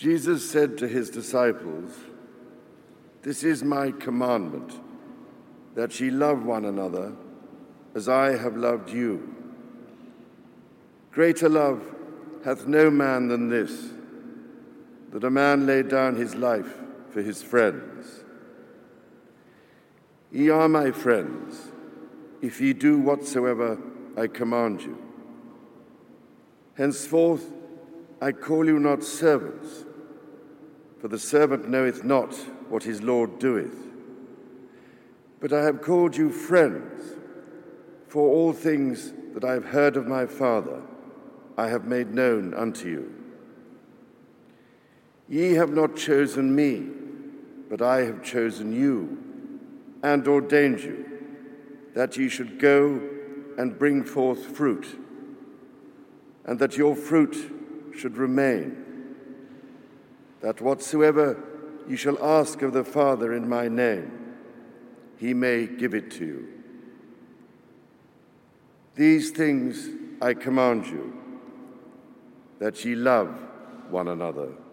Jesus said to his disciples, "This is my commandment, that ye love one another as I have loved you. Greater love hath no man than this, that a man lay down his life for his friends. Ye are my friends, if ye do whatsoever I command you. Henceforth I call you not servants, for the servant knoweth not what his Lord doeth. But I have called you friends, for all things that I have heard of my Father I have made known unto you. Ye have not chosen me, but I have chosen you, and ordained you, that ye should go and bring forth fruit, and that your fruit should remain, that whatsoever ye shall ask of the Father in my name, he may give it to you. These things I command you, that ye love one another.